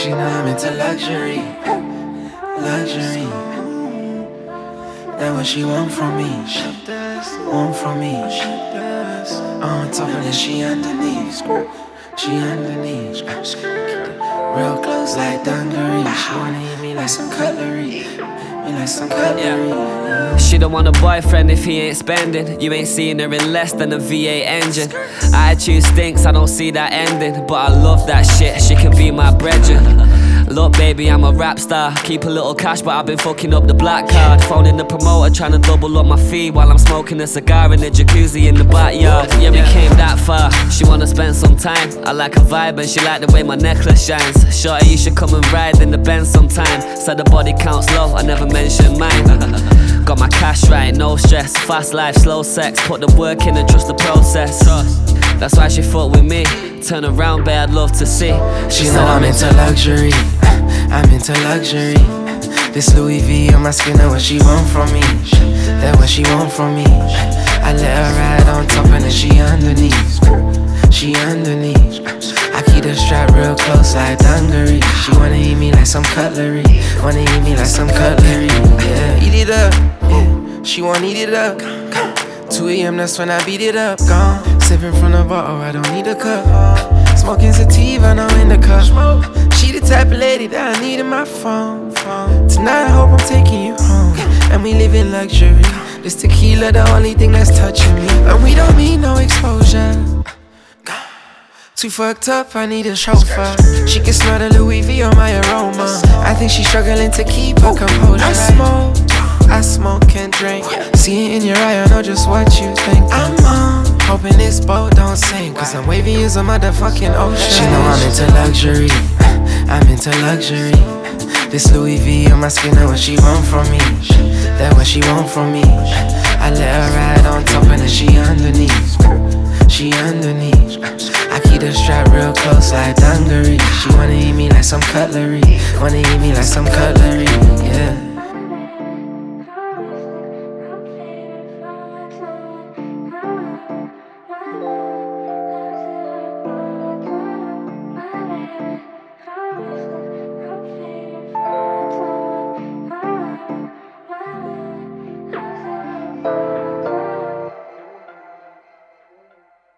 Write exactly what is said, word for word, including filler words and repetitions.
She know I'm into luxury, luxury. That what she want from me, want from me. On top of this, she underneath, she underneath. Real close like dungaree. She wanna eat me like some cutlery, me like some cutlery. Yeah. She don't want a boyfriend if he ain't spending. You ain't seeing her in less than a V eight engine. Attitude stinks, I don't see that ending. But I love that shit, she can be my brethren. Look baby, I'm a rap star. Keep a little cash but I've been fucking up the black card. Phoning the promoter trying to double up my fee while I'm smoking a cigar in the jacuzzi in the backyard. Yeah, we came that far, she wanna spend some time. I like her vibe and she like the way my necklace shines. Shorty, you should come and ride in the Benz sometime. Said the body counts low, I never mentioned mine. Got my cash right, no stress. Fast life, slow sex. Put the work in and trust the process. That's why she fuck with me. Turn around, babe, I'd love to see. She know I'm into luxury, I'm into luxury. This Louis V on my skin, that what she want from me. That what she want from me. I let her ride on top and then she underneath. She underneath. I keep the strap real close like dungaree. She wanna eat me like some cutlery. Wanna eat me like some cutlery. Yeah, eat it up. Yeah, she wanna eat it up. two A M, that's when I beat it up. Gone. Sipping from the bottle, I don't need a cup. Smoking sativa, no in the cup. She the type of lady that I need in my phone. Tonight I hope I'm taking you home. And we live in luxury. This tequila the only thing that's touching me. And we don't need no exposure. Too fucked up, I need a chauffeur. She can smell the Louis V on my aroma. I think she's struggling to keep her composure. I smoke, I smoke and drink. See it in your eye, I know just what you think. I'm on, hoping this boat don't sink, cause I'm waving you a motherfucking ocean. She know I'm into luxury, I'm into luxury. This Louis V on my skin, that what she want from me. That what she want from me. I let her ride on top and then she underneath. She underneath. I keep the strap real close like dungaree. She wanna eat me like some cutlery. Wanna eat me like some cutlery, yeah.